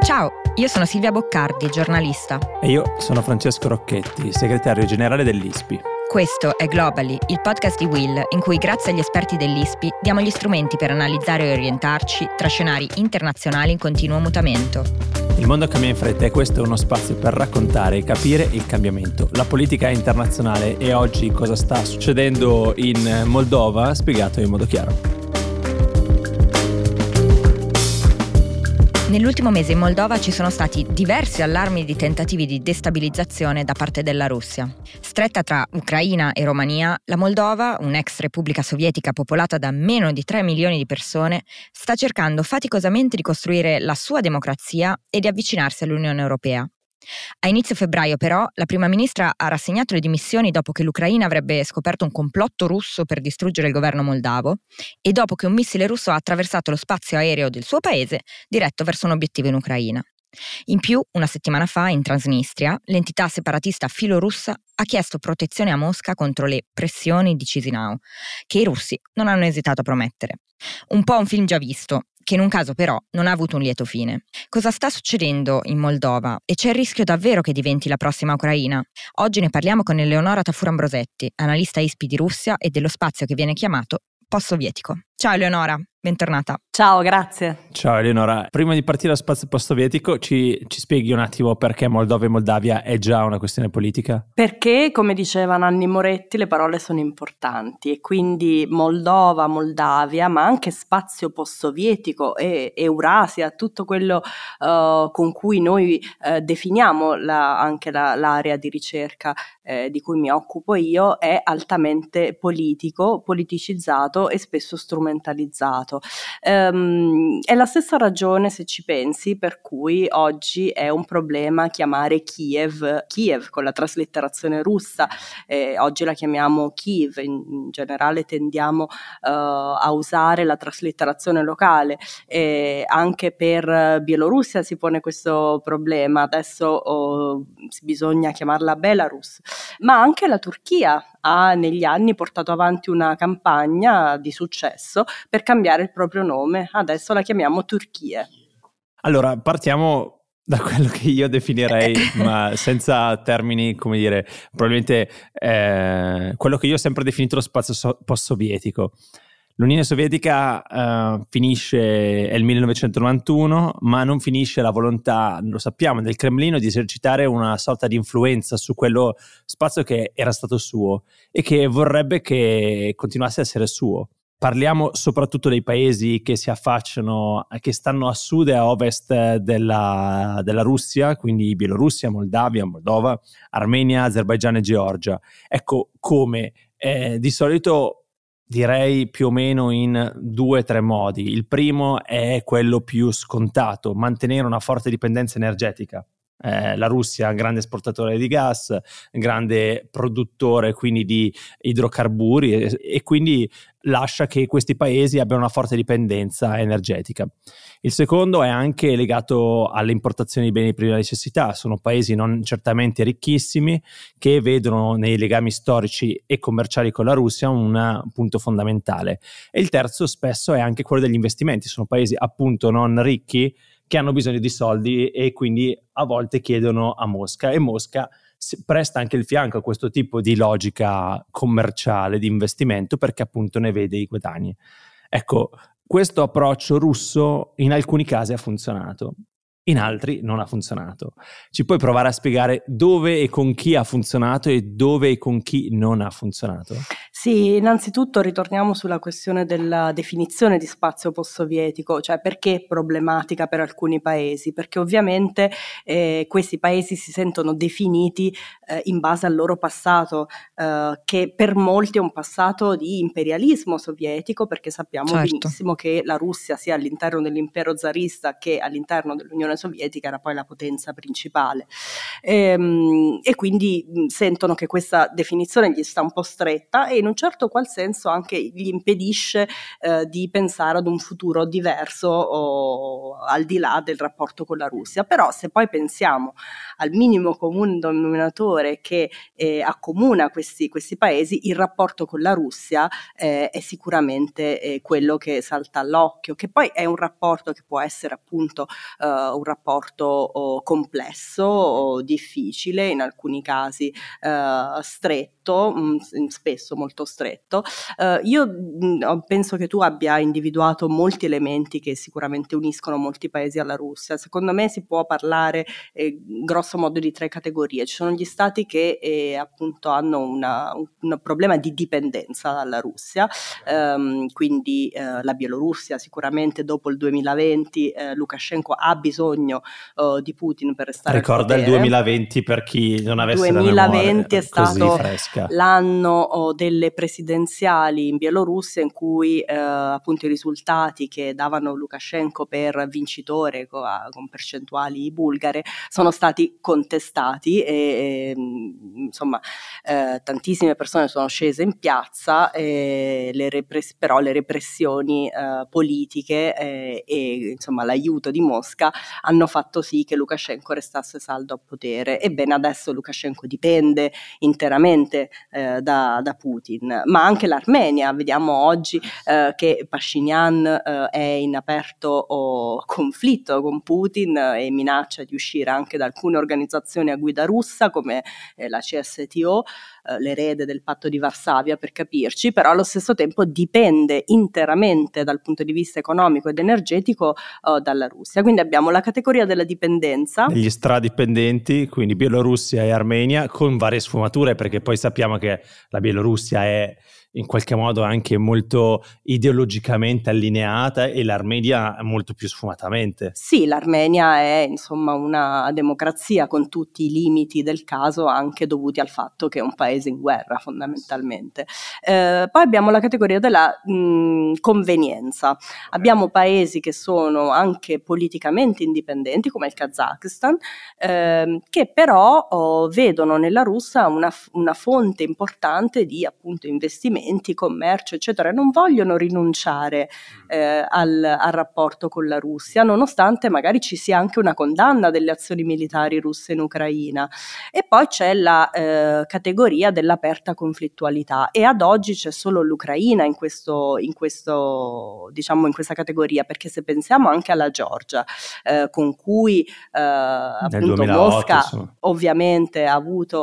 Ciao, io sono Silvia Boccardi, giornalista. E io sono Francesco Rocchetti, segretario generale dell'ISPI. Questo è Globally, il podcast di Will, in cui grazie agli esperti dell'ISPI diamo gli strumenti per analizzare e orientarci tra scenari internazionali in continuo mutamento. Il mondo cambia in fretta e questo è uno spazio per raccontare e capire il cambiamento, la politica internazionale e oggi cosa sta succedendo in Moldova, spiegato in modo chiaro. Nell'ultimo mese in Moldova ci sono stati diversi allarmi di tentativi di destabilizzazione da parte della Russia. Stretta tra Ucraina e Romania, la Moldova, un'ex repubblica sovietica popolata da meno di 3 milioni di persone, sta cercando faticosamente di costruire la sua democrazia e di avvicinarsi all'Unione Europea. A inizio febbraio, però, la prima ministra ha rassegnato le dimissioni dopo che l'Ucraina avrebbe scoperto un complotto russo per distruggere il governo moldavo e dopo che un missile russo ha attraversato lo spazio aereo del suo paese diretto verso un obiettivo in Ucraina. In più, una settimana fa, in Transnistria, l'entità separatista filorussa ha chiesto protezione a Mosca contro le pressioni di Chisinau, che i russi non hanno esitato a promettere. Un po' un film già visto, che in un caso però non ha avuto un lieto fine. Cosa sta succedendo in Moldova? E c'è il rischio davvero che diventi la prossima Ucraina? Oggi ne parliamo con Eleonora Tafur-Ambrosetti, analista ISPI di Russia e dello spazio che viene chiamato post-sovietico. Ciao Eleonora, bentornata. Ciao, grazie. Ciao Eleonora, prima di partire dallo spazio post-sovietico ci spieghi un attimo perché Moldova e Moldavia è già una questione politica? Perché, come diceva Nanni Moretti, le parole sono importanti e quindi Moldova, Moldavia, ma anche spazio post-sovietico e Eurasia, tutto quello con cui noi definiamo anche l'area di ricerca di cui mi occupo io, è altamente politico, politicizzato e spesso strumentalizzato. È la stessa ragione, se ci pensi, per cui oggi è un problema chiamare Kiev con la traslitterazione russa. Oggi la chiamiamo Kiev, in generale tendiamo a usare la traslitterazione locale. Anche per Bielorussia si pone questo problema, adesso bisogna chiamarla Belarus, ma anche la Turchia ha negli anni portato avanti una campagna di successo per cambiare il proprio nome, adesso la chiamiamo Turchia. Allora, partiamo da quello che io definirei, ma senza termini, come dire, probabilmente quello che io ho sempre definito lo spazio post-sovietico. L'Unione Sovietica finisce, è il 1991, ma non finisce la volontà, lo sappiamo, del Cremlino di esercitare una sorta di influenza su quello spazio che era stato suo e che vorrebbe che continuasse a essere suo. Parliamo soprattutto dei paesi che si affacciano, che stanno a sud e a ovest della Russia, quindi Bielorussia, Moldavia, Moldova, Armenia, Azerbaigian e Georgia. Ecco come di solito direi più o meno in 2 o 3 modi. Il primo è quello più scontato, mantenere una forte dipendenza energetica. La Russia è un grande esportatore di gas, grande produttore quindi di idrocarburi e quindi lascia che questi paesi abbiano una forte dipendenza energetica. Il secondo è anche legato alle importazioni di beni di prima necessità. Sono paesi non certamente ricchissimi che vedono nei legami storici e commerciali con la Russia un punto fondamentale. E il terzo spesso è anche quello degli investimenti. Sono paesi appunto non ricchi che hanno bisogno di soldi e quindi a volte chiedono a Mosca e Mosca presta anche il fianco a questo tipo di logica commerciale di investimento perché appunto ne vede i guadagni. Ecco, questo approccio russo in alcuni casi ha funzionato, in altri non ha funzionato. Ci puoi provare a spiegare dove e con chi ha funzionato e dove e con chi non ha funzionato? Sì, innanzitutto ritorniamo sulla questione della definizione di spazio post-sovietico, cioè perché è problematica per alcuni paesi, perché ovviamente questi paesi si sentono definiti in base al loro passato, che per molti è un passato di imperialismo sovietico, perché sappiamo benissimo che la Russia sia all'interno dell'impero zarista che all'interno dell'Unione Sovietica era poi la potenza principale, e quindi sentono che questa definizione gli sta un po' stretta e in un certo qual senso anche gli impedisce di pensare ad un futuro diverso o al di là del rapporto con la Russia. Però se poi pensiamo al minimo comune denominatore che accomuna questi paesi, il rapporto con la Russia è sicuramente quello che salta all'occhio, che poi è un rapporto che può essere appunto un rapporto complesso, difficile, in alcuni casi stretto, spesso molto stretto. Io penso che tu abbia individuato molti elementi che sicuramente uniscono molti paesi alla Russia. Secondo me si può parlare grosso modo di 3 categorie. Ci sono gli stati che appunto hanno un problema di dipendenza dalla Russia, quindi la Bielorussia sicuramente dopo il 2020 Lukashenko ha bisogno di Putin per restare Ricorda al il potere. 2020 per chi non avesse 2020 è stato fresca. L'anno delle presidenziali in Bielorussia in cui appunto i risultati che davano Lukashenko per vincitore con percentuali bulgare sono stati contestati e insomma tantissime persone sono scese in piazza, però le repressioni politiche e insomma l'aiuto di Mosca hanno fatto sì che Lukashenko restasse saldo a potere. Ebbene, adesso Lukashenko dipende interamente da Putin, ma anche l'Armenia. Vediamo oggi che Pashinyan è in aperto conflitto con Putin e minaccia di uscire anche da alcune organizzazioni a guida russa come la CSTO, l'erede del patto di Varsavia per capirci, però allo stesso tempo dipende interamente dal punto di vista economico ed energetico dalla Russia. Quindi abbiamo la categoria della dipendenza. Degli stradipendenti, quindi Bielorussia e Armenia, con varie sfumature, perché poi sappiamo che la Bielorussia è in qualche modo anche molto ideologicamente allineata e l'Armenia molto più sfumatamente. Sì, l'Armenia è insomma una democrazia con tutti i limiti del caso, anche dovuti al fatto che è un paese in guerra fondamentalmente. Poi abbiamo la categoria della convenienza. Abbiamo paesi che sono anche politicamente indipendenti come il Kazakistan, che però vedono nella Russia una fonte importante di appunto investimenti, commercio eccetera, e non vogliono rinunciare al rapporto con la Russia, nonostante magari ci sia anche una condanna delle azioni militari russe in Ucraina. E poi c'è la categoria dell'aperta conflittualità, e ad oggi c'è solo l'Ucraina in questa categoria, perché se pensiamo anche alla Georgia, con cui appunto 2008, Mosca insomma, ovviamente ha avuto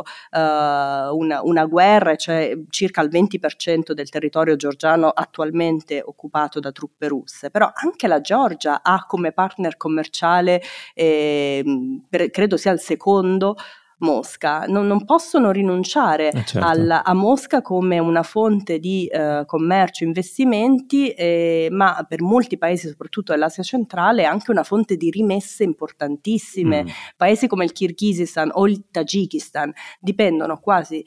una guerra, cioè circa il 20% del territorio georgiano attualmente occupato da truppe russe, però anche la Georgia ha come partner commerciale, credo sia il secondo, Mosca. Non possono rinunciare certo. a Mosca come una fonte di commercio, investimenti, ma per molti paesi, soprattutto dell'Asia centrale, è anche una fonte di rimesse importantissime. Paesi come il Kirghizistan o il Tagikistan dipendono quasi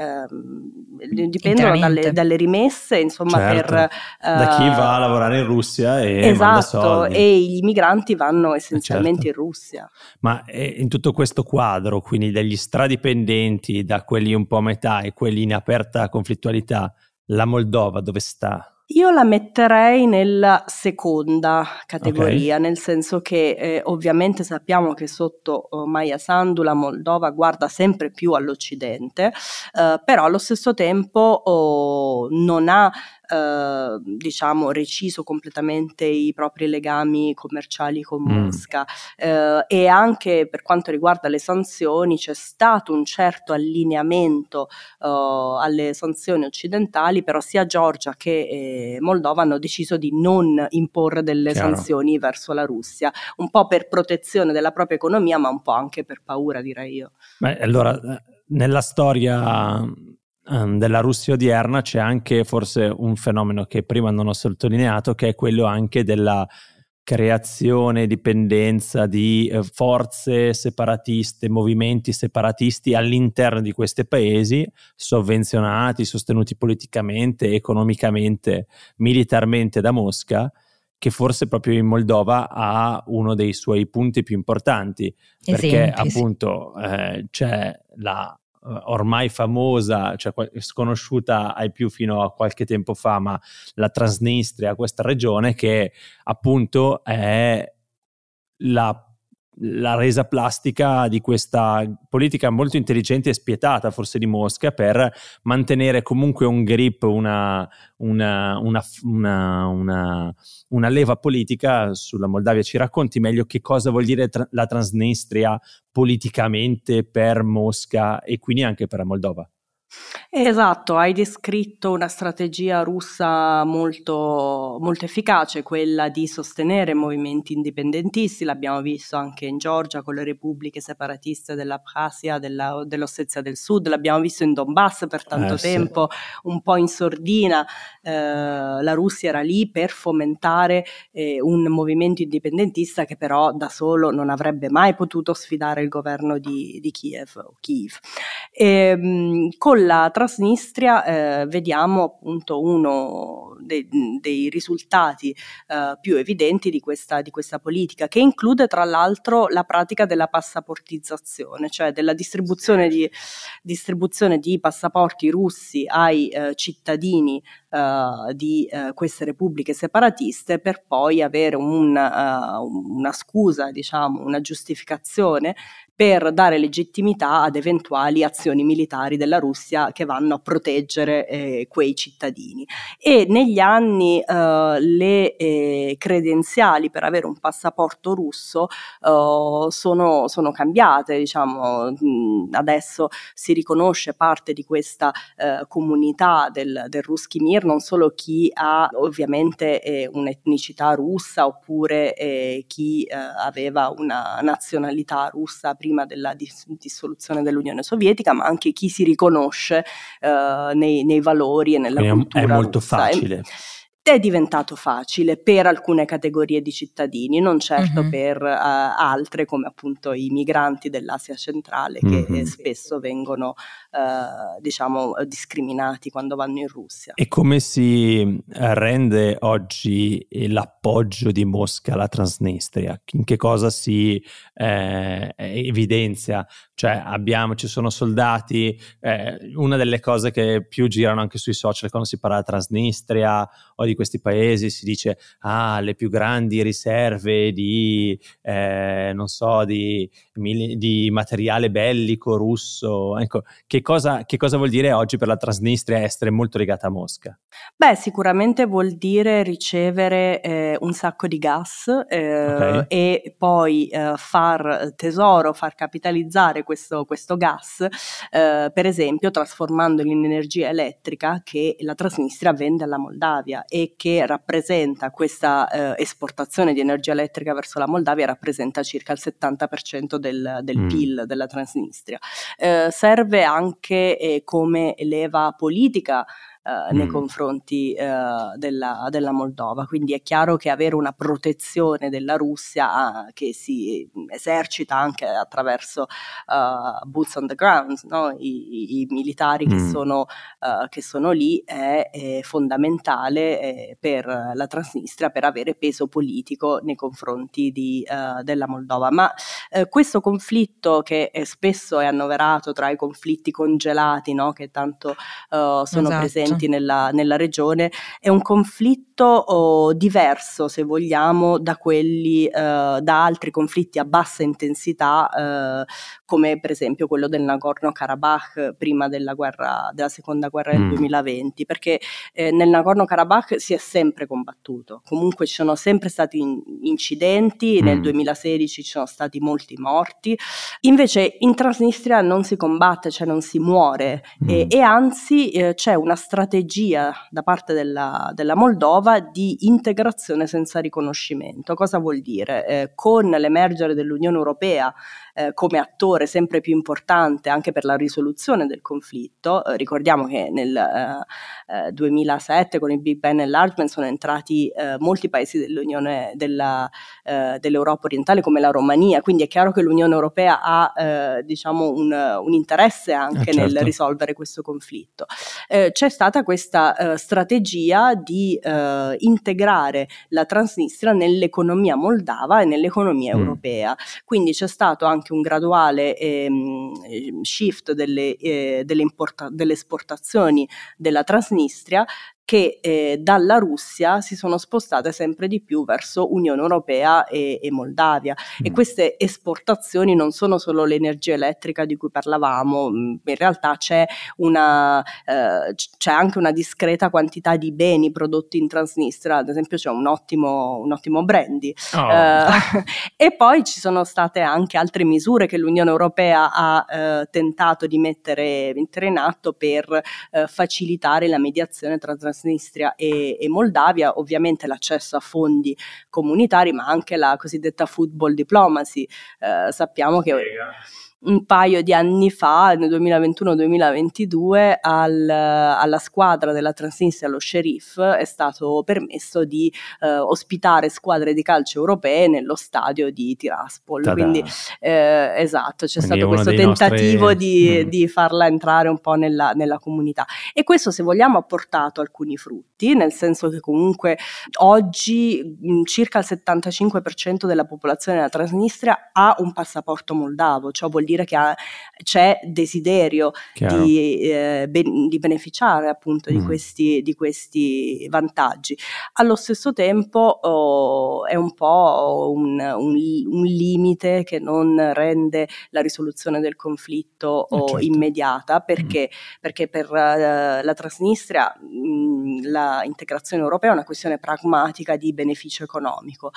dalle rimesse, insomma, certo. da chi va a lavorare in Russia e manda soldi. E i migranti vanno essenzialmente certo. in Russia. Ma in tutto questo quadro, quindi dagli stradipendenti, da quelli un po' a metà e quelli in aperta conflittualità, la Moldova dove sta? Io la metterei nella seconda categoria, nel senso che ovviamente sappiamo che sotto Maia Sandu la Moldova guarda sempre più all'Occidente, però allo stesso tempo non ha reciso completamente i propri legami commerciali con Mosca, e anche per quanto riguarda le sanzioni c'è stato un certo allineamento alle sanzioni occidentali, però sia Georgia che Moldova hanno deciso di non imporre delle sanzioni verso la Russia, un po' per protezione della propria economia, ma un po' anche per paura, direi io. Beh, allora, nella storia della Russia odierna c'è anche forse un fenomeno che prima non ho sottolineato, che è quello anche della creazione, dipendenza di forze separatiste, movimenti separatisti all'interno di questi paesi, sovvenzionati, sostenuti politicamente, economicamente, militarmente da Mosca, che forse proprio in Moldova ha uno dei suoi punti più importanti, perché appunto c'è la ormai famosa, cioè sconosciuta ai più fino a qualche tempo fa, ma la Transnistria, questa regione che appunto è la la resa plastica di questa politica molto intelligente e spietata forse di Mosca per mantenere comunque un grip, una leva politica sulla Moldavia. Ci racconti meglio che cosa vuol dire la Transnistria politicamente per Mosca e quindi anche per la Moldova? Esatto, hai descritto una strategia russa molto, molto efficace, quella di sostenere movimenti indipendentisti. L'abbiamo visto anche in Georgia con le repubbliche separatiste dell'Abkhazia, dell'Ossetia del Sud, l'abbiamo visto in Donbass per tanto tempo, un po' in sordina. La Russia era lì per fomentare un movimento indipendentista che però da solo non avrebbe mai potuto sfidare il governo di Kiev. Con la Transnistria vediamo appunto uno dei risultati più evidenti di questa politica, che include tra l'altro la pratica della passaportizzazione, cioè della distribuzione di passaporti russi ai cittadini di queste repubbliche separatiste, per poi avere una scusa, diciamo, una giustificazione per dare legittimità ad eventuali azioni militari della Russia che vanno a proteggere quei cittadini. E negli anni le credenziali per avere un passaporto russo sono cambiate, diciamo. Adesso si riconosce parte di questa comunità del Ruski Mir, non solo chi ha ovviamente un'etnicità russa oppure chi aveva una nazionalità russa prima della dissoluzione dell'Unione Sovietica, ma anche chi si riconosce nei valori e nella cultura russa. È molto russa. facile. È diventato facile per alcune categorie di cittadini, non certo per altre, come appunto i migranti dell'Asia centrale che spesso vengono diciamo discriminati quando vanno in Russia. E come si rende oggi l'appoggio di Mosca alla Transnistria? In che cosa si evidenzia? Cioè ci sono soldati, una delle cose che più girano anche sui social quando si parla di Transnistria o di questi paesi, si dice le più grandi riserve di non so, di materiale bellico russo. Ecco, che cosa vuol dire oggi per la Transnistria essere molto legata a Mosca? Beh, sicuramente vuol dire ricevere un sacco di gas e poi far capitalizzare questo gas, per esempio trasformandolo in energia elettrica che la Transnistria vende alla Moldavia e che rappresenta questa esportazione di energia elettrica verso la Moldavia, rappresenta circa il 70% del PIL della Transnistria. Serve anche come leva politica nei confronti della Moldova, quindi è chiaro che avere una protezione della Russia che si esercita anche attraverso boots on the ground, no? I militari che sono lì è fondamentale per la Transnistria, per avere peso politico nei confronti della Moldova. Ma questo conflitto, che spesso è annoverato tra i conflitti congelati, no? Che tanto sono presenti nella regione, è un conflitto diverso, se vogliamo, da quelli da altri conflitti a bassa intensità, come per esempio quello del Nagorno-Karabakh prima della seconda guerra del 2020, perché nel Nagorno-Karabakh si è sempre combattuto, comunque ci sono sempre stati incidenti, nel 2016 ci sono stati molti morti. Invece in Transnistria non si combatte, cioè non si muore, e anzi c'è una strategia da parte della Moldova di integrazione senza riconoscimento. Cosa vuol dire? Con l'emergere dell'Unione Europea come attore sempre più importante anche per la risoluzione del conflitto, ricordiamo che nel 2007 con il Big Bang Enlargement sono entrati molti paesi dell'Unione dell'Europa orientale come la Romania, quindi è chiaro che l'Unione Europea ha diciamo un interesse anche nel risolvere questo conflitto. C'è stata questa strategia di integrare la Transnistria nell'economia moldava e nell'economia europea, quindi c'è stato anche un graduale shift delle esportazioni della Transnistria che dalla Russia si sono spostate sempre di più verso Unione Europea e Moldavia. E queste esportazioni non sono solo l'energia elettrica di cui parlavamo, in realtà c'è anche una discreta quantità di beni prodotti in Transnistria, ad esempio c'è un ottimo brandy. E poi ci sono state anche altre misure che l'Unione Europea ha tentato di mettere in atto per facilitare la mediazione tra Transnistria e Moldavia, ovviamente l'accesso a fondi comunitari, ma anche la cosiddetta football diplomacy. Sappiamo che un paio di anni fa, nel 2021-2022, alla squadra della Transnistria, allo Sheriff, è stato permesso di ospitare squadre di calcio europee nello stadio di Tiraspol. Quindi esatto, c'è stato questo tentativo di farla entrare un po' nella comunità. E questo, se vogliamo, ha portato alcuni frutti, nel senso che comunque oggi circa il 75% della popolazione della Transnistria ha un passaporto moldavo, ciò vuol dire che c'è desiderio di beneficiare appunto di questi vantaggi. Allo stesso tempo è un po' un limite che non rende la risoluzione del conflitto immediata, perché per la Transnistria la integrazione europea è una questione pragmatica di beneficio economico,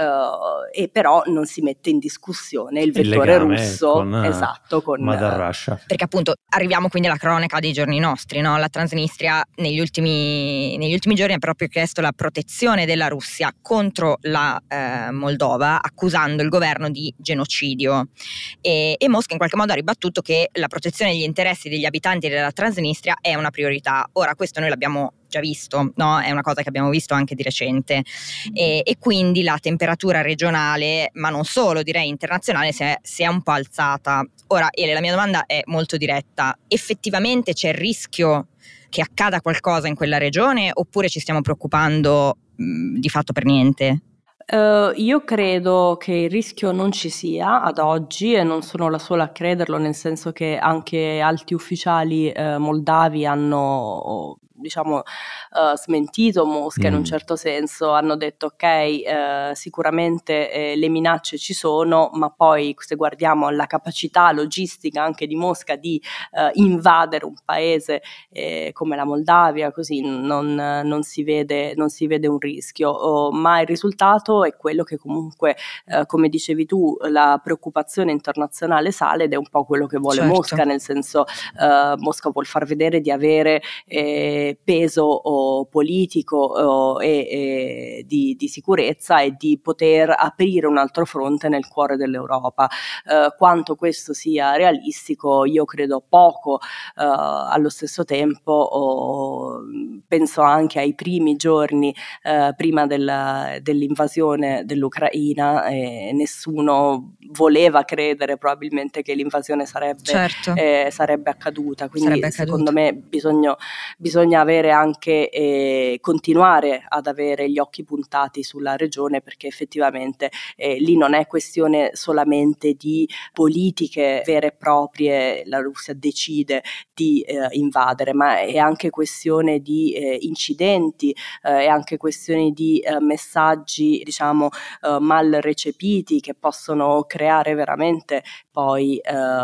e però non si mette in discussione il vettore russo con Mother Russia. Perché appunto arriviamo quindi alla cronaca dei giorni nostri, no? La Transnistria negli ultimi giorni ha proprio chiesto la protezione della Russia contro la Moldova, accusando il governo di genocidio, e Mosca in qualche modo ha ribattuto che la protezione degli interessi degli abitanti della Transnistria è una priorità. Ora, questo noi l'abbiamo già visto, no? È una cosa che abbiamo visto anche di recente, e quindi la temperatura regionale, ma non solo, direi internazionale, si è un po' alzata. Ora, Ele, la mia domanda è molto diretta: effettivamente c'è il rischio che accada qualcosa in quella regione, oppure ci stiamo preoccupando di fatto per niente? Io credo che il rischio non ci sia ad oggi, e non sono la sola a crederlo, nel senso che anche alti ufficiali moldavi hanno smentito Mosca in un certo senso, hanno detto ok, sicuramente le minacce ci sono, ma poi se guardiamo alla capacità logistica anche di Mosca di invadere un paese come la Moldavia, così non si vede un rischio, ma il risultato è quello che comunque, come dicevi tu, la preoccupazione internazionale sale, ed è un po' quello che vuole Mosca, nel senso Mosca vuol far vedere di avere peso politico e di sicurezza, e di poter aprire un altro fronte nel cuore dell'Europa. Quanto questo sia realistico, io credo poco. Allo stesso tempo penso anche ai primi giorni prima dell'invasione dell'Ucraina, e nessuno voleva credere probabilmente che l'invasione sarebbe accaduta, quindi secondo me bisogna avere anche continuare ad avere gli occhi puntati sulla regione, perché effettivamente lì non è questione solamente di politiche vere e proprie, la Russia decide di invadere, ma è anche questione di incidenti, è anche questione di messaggi mal recepiti, che possono creare veramente poi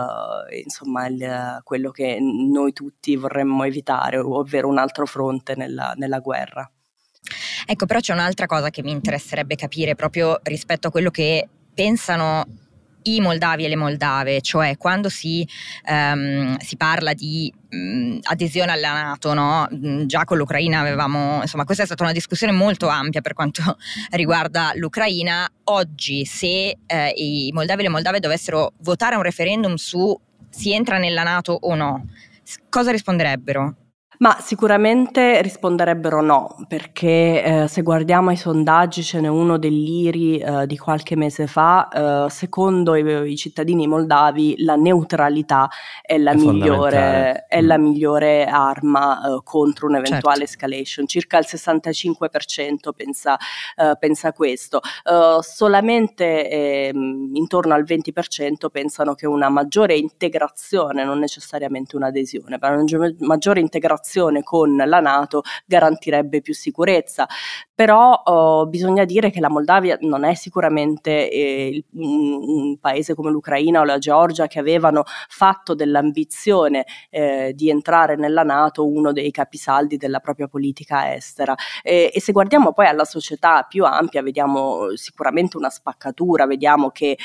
quello che noi tutti vorremmo evitare, ovvero un altro fronte nella guerra. Ecco, però c'è un'altra cosa che mi interesserebbe capire proprio rispetto a quello che pensano i moldavi e le moldave, cioè quando si parla di adesione alla NATO, no? Già con l'Ucraina avevamo, insomma, questa è stata una discussione molto ampia per quanto riguarda l'Ucraina. Oggi, se i moldavi e le moldave dovessero votare un referendum su si entra nella NATO o no, cosa risponderebbero? Ma sicuramente risponderebbero no, perché se guardiamo i sondaggi, ce n'è uno dell'IRI di qualche mese fa, secondo i cittadini moldavi la neutralità è la migliore arma contro un'eventuale escalation. Circa il 65% pensa questo, solamente intorno al 20% pensano che una maggiore integrazione, non necessariamente un'adesione, ma una maggiore integrazione collaborazione con la NATO garantirebbe più sicurezza. Però bisogna dire che la Moldavia non è sicuramente un paese come l'Ucraina o la Georgia, che avevano fatto dell'ambizione di entrare nella NATO uno dei capisaldi della propria politica estera. E se guardiamo poi alla società più ampia, vediamo sicuramente una spaccatura, vediamo che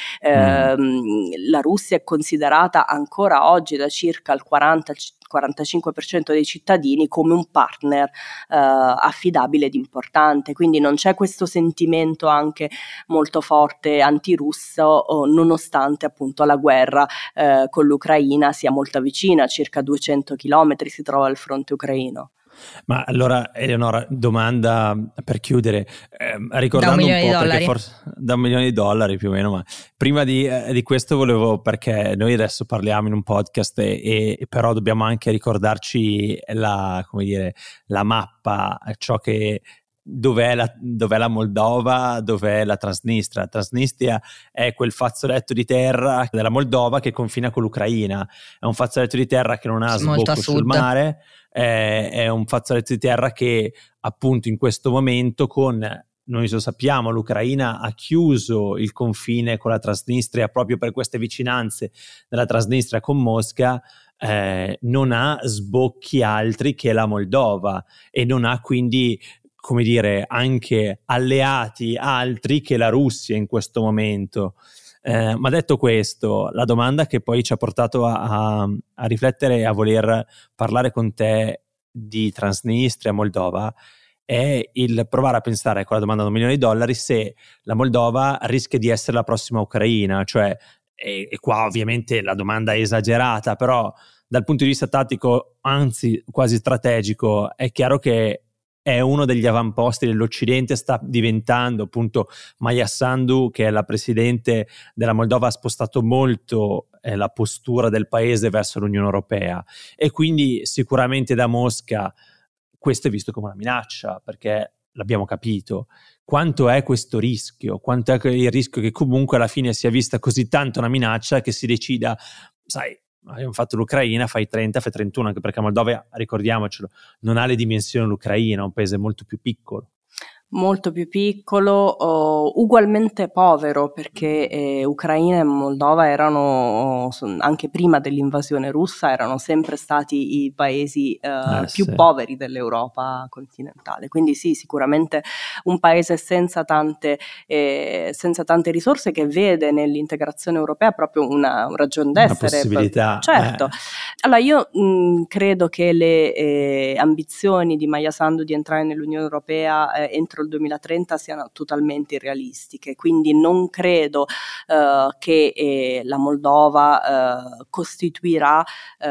la Russia è considerata ancora oggi da circa il 45% dei cittadini come un partner affidabile ed importante, quindi non c'è questo sentimento anche molto forte antirusso, nonostante appunto la guerra con l'Ucraina sia molto vicina, circa 200 chilometri si trova il fronte ucraino. Ma allora, Eleonora, domanda per chiudere, ricordando un po', perché forse da $1 milione più o meno, ma prima di questo volevo, perché noi adesso parliamo in un podcast e però dobbiamo anche ricordarci come dire, la mappa, ciò che dov'è la Moldova, dov'è la Transnistria. La Transnistria è quel fazzoletto di terra della Moldova che confina con l'Ucraina, è un fazzoletto di terra che non ha sbocco sul mare, è un fazzoletto di terra che appunto in questo momento noi lo sappiamo, l'Ucraina ha chiuso il confine con la Transnistria proprio per queste vicinanze della Transnistria con Mosca, non ha sbocchi altri che la Moldova e non ha quindi, come dire, anche alleati altri che la Russia in questo momento. Ma detto questo, la domanda che poi ci ha portato a riflettere e a voler parlare con te di Transnistria, Moldova, è il provare a pensare con la domanda da $1 milione se la Moldova rischia di essere la prossima Ucraina, cioè, e qua ovviamente la domanda è esagerata, però dal punto di vista tattico, anzi quasi strategico, è chiaro che è uno degli avamposti dell'Occidente, sta diventando appunto Maia Sandu, che è la presidente della Moldova, ha spostato molto la postura del paese verso l'Unione Europea e quindi sicuramente da Mosca questo è visto come una minaccia, perché l'abbiamo capito. Quanto è questo rischio? Quanto è il rischio che comunque alla fine sia vista così tanto una minaccia che si decida, sai, abbiamo fatto l'Ucraina, fai 30, fai 31, anche perché Moldova, ricordiamocelo, non ha le dimensioni dell'Ucraina, è un paese molto più piccolo. Molto più piccolo, ugualmente povero, perché Ucraina e Moldova erano, anche prima dell'invasione russa, erano sempre stati i paesi più poveri dell'Europa continentale. Quindi sì, sicuramente un paese senza tante risorse, che vede nell'integrazione europea proprio una ragione d'essere. Una possibilità. Certo. Allora io credo che le ambizioni di Maia Sandu di entrare nell'Unione Europea entro il 2030 siano totalmente irrealistiche, quindi non credo che la Moldova costituirà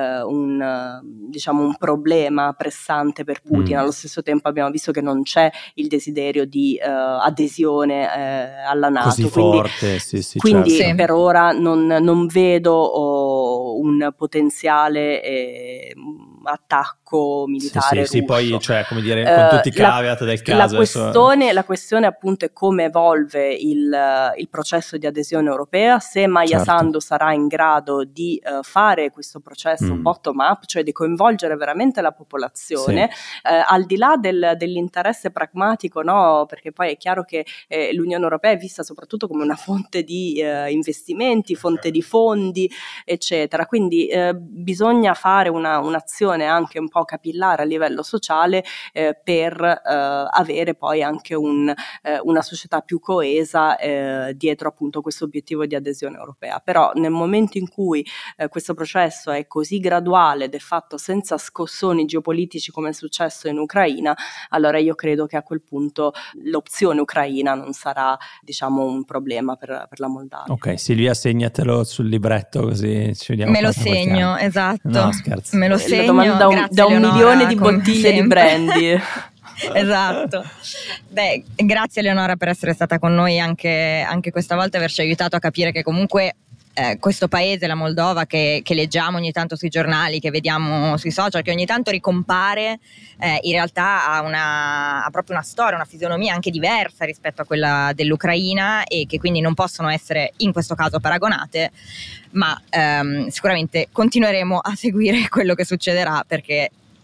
un problema pressante per Putin. Allo stesso tempo abbiamo visto che non c'è il desiderio di adesione alla NATO, così forte, sì, quindi certo. Per ora non vedo un potenziale attacco militare russo. Sì, poi cioè, come dire, con tutti i caveat del caso. La questione appunto è come evolve il processo di adesione europea, se Maia Sandu sarà in grado di fare questo processo bottom up, cioè di coinvolgere veramente la popolazione, al di là dell'interesse pragmatico, no? Perché poi è chiaro che l'Unione Europea è vista soprattutto come una fonte di investimenti, fonte di fondi, eccetera, quindi bisogna fare un'azione anche un po' capillare a livello sociale per avere poi anche una società più coesa dietro appunto questo obiettivo di adesione europea. Però nel momento in cui questo processo è così graduale ed è fatto senza scossoni geopolitici come è successo in Ucraina, allora io credo che a quel punto l'opzione ucraina non sarà, diciamo, un problema per la Moldavia. Ok, Silvia, segnatelo sul libretto così ci vediamo. Me lo segno, esatto. No, scherzo. Me lo segno. Da un milione di bottiglie di brandy. Esatto. Beh, grazie Eleonora per essere stata con noi anche questa volta e averci aiutato a capire che comunque questo paese, la Moldova, che leggiamo ogni tanto sui giornali, che vediamo sui social, che ogni tanto ricompare, in realtà ha proprio una storia, una fisionomia anche diversa rispetto a quella dell'Ucraina e che quindi non possono essere in questo caso paragonate, ma sicuramente continueremo a seguire quello che succederà, perché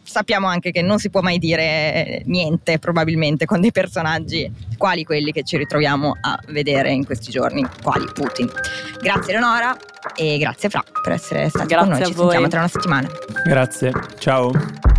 sappiamo anche che non si può mai dire niente probabilmente con dei personaggi quali quelli che ci ritroviamo a vedere in questi giorni, quali Putin. Grazie Eleonora e grazie Fra per essere stati con noi, ci sentiamo tra una settimana. Grazie, ciao.